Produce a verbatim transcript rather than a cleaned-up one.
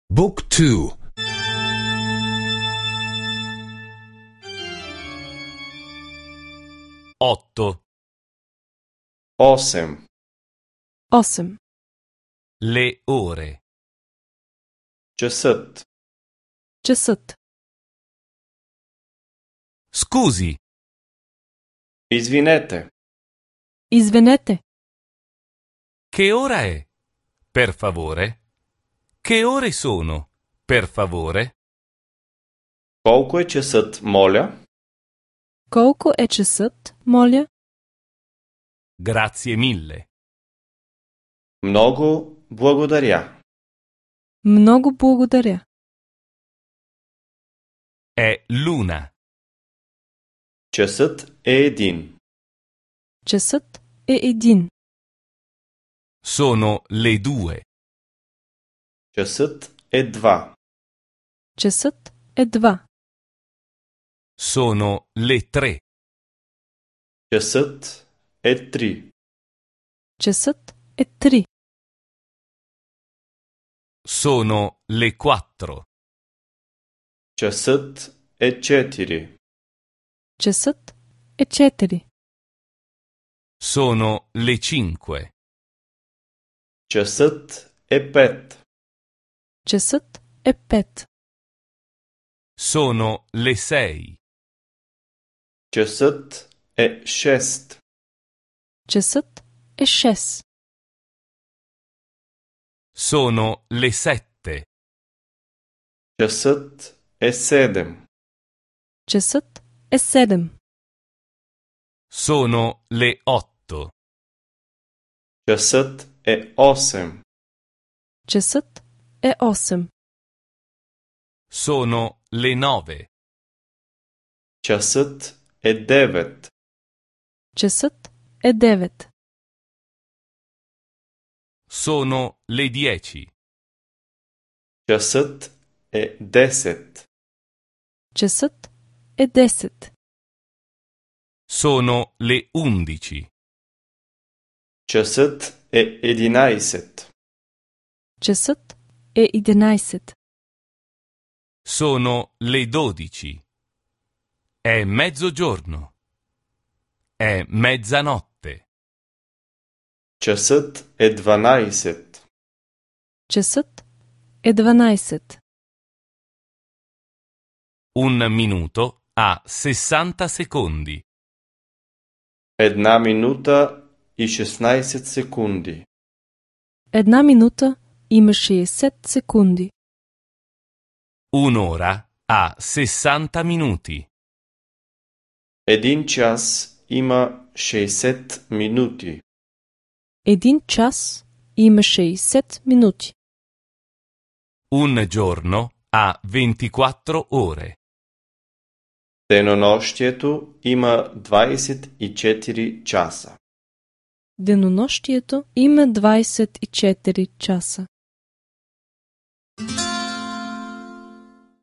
Book two. Otto. Osem. Osem. Le ore. Часът. Часът. Scusi, Извинете. Извинете. che ora è? Per favore? Che ore sono? Per favore? Колко е часът, моля? Колко е часът, моля? Grazie mille. Много благодаря. Много благодаря. È l'una. Часът е един. Часът е един. Sono le due. Часът е два. Часът е два. Sono le tre. Часът е три. Часът е три. Sono le quattro. Часът е четири. Часът е четири. Sono le cinque. Часът е пет. Часът е пет. Sono le sei. Часът е шест. Часът е шест. Sono le sette. Часът е седем. Часът е седем. Sono le otto. Часът е осем. Часът е осем. Sono le nove. Часът е девет. Часът е девет. Sono le dieci. Часът е десет. Часът е десет. Sono le undici. Часът е единайсет. Часът е единайсет. Sono le dodici. È mezzogiorno. È mezzanotte. Часът е дванайсет. Часът е дванайсет. Un minuto ha sessanta secondi. Една минута и шестнайсет секунди. Една минута има шейсет секунди. Un'ora ha sessanta minuti. Един час има шейсет минути. Един час има шейсет минути. Un giorno ha ventiquattro ore. Денонощието има двайсет и четири часа. Денонощието има двайсет и четири часа.